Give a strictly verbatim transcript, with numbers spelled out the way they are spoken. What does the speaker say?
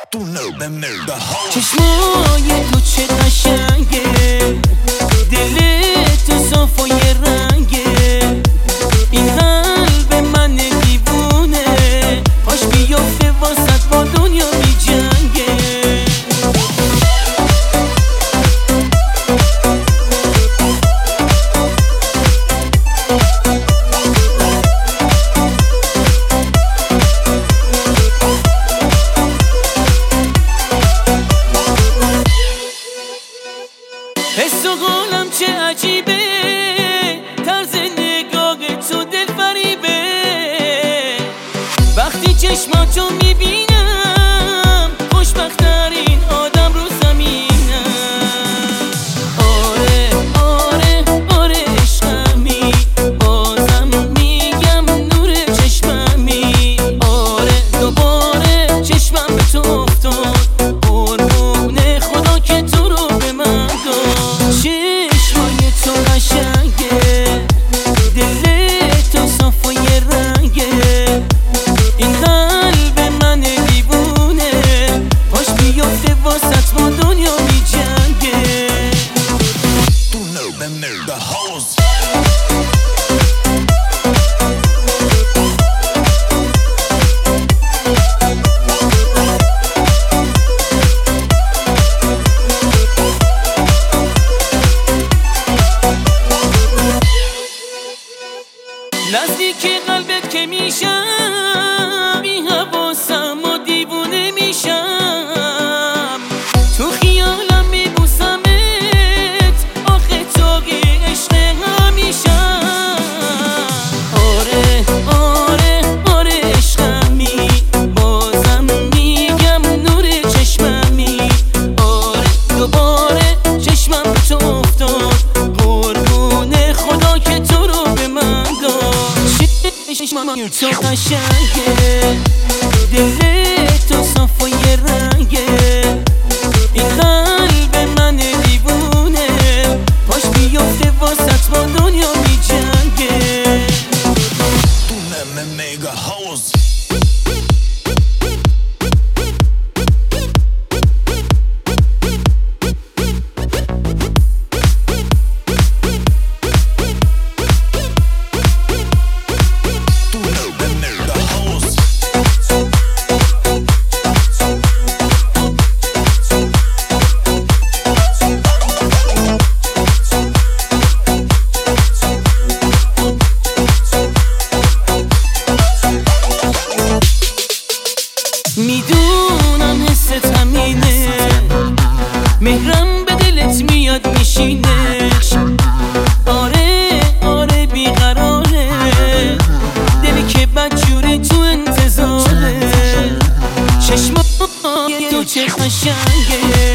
چشمای تو چه قشنگه، دل تو صاف و یه رنگه، این قلب من دیوونه پاش بیفته واسط با دنیا می جنگه. حس و قولم چه عجیبه، طرز نگاه تو دل فریبه، وقتی چشماتو میبینم خوشبخت‌ترین آدم رو زمینم. آره آره آره عشقمی، بازم میگم نور چشممی. آره دوباره چشمم به تو افتاد، قربون خدا که تو رو به من داد. چشمای تو قشنگه، دل تو صاف و یه رنگه، این قلب من دیوونه پاش بیفته واسط با دنیا می جنگه. نزدیک قلبت که میشم بی حواسم و دیوونه میشم، تو خیالم میبوسمت آخه تو عشق همیشم. آره آره آره عشقمی، بازم میگم نور چشممی. آره دوباره چشمم به تو افتاد، قربون خدا که تو رو به من داد. چشمای تو قشنگه، دل تو صاف و یه رنگه، این قلب من دیوونه پاش بیفته واسط با دنیا می جنگه. میدونم حست همینه، مهرم به دلت میاد میشینه. آره آره بیقراره، دلی که بدجوره تو انتظاره. چشمای تو چه قشنگه،